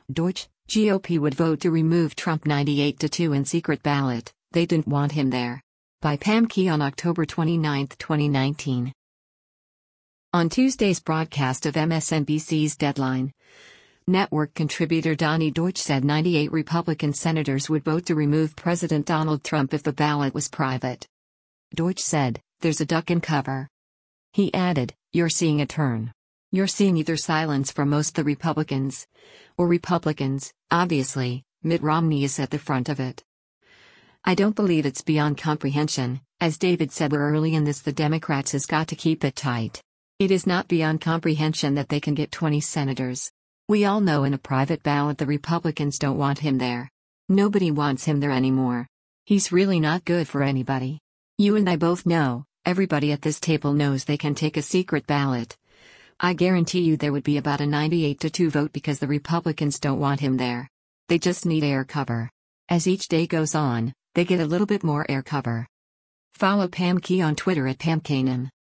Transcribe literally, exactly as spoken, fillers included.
Deutsch, G O P would vote to remove Trump ninety-eight to two in secret ballot, they didn't want him there. By Pam Key on October twenty-ninth, twenty nineteen. On Tuesday's broadcast of M S N B C's Deadline, network contributor Donnie Deutsch said ninety-eight Republican senators would vote to remove President Donald Trump if the ballot was private. Deutsch said, "There's a duck in cover." He added, "You're seeing a turn. You're seeing either silence from most the Republicans, or Republicans, obviously, Mitt Romney is at the front of it. I don't believe it's beyond comprehension. As David said, we're early in this, the Democrats has got to keep it tight. It is not beyond comprehension that they can get twenty senators. We all know in a private ballot the Republicans don't want him there. Nobody wants him there anymore. He's really not good for anybody. You and I both know, everybody at this table knows they can take a secret ballot. I guarantee you there would be about a ninety-eight to two vote because the Republicans don't want him there. They just need air cover. As each day goes on, they get a little bit more air cover." Follow Pam Key on Twitter at Pam Kanan.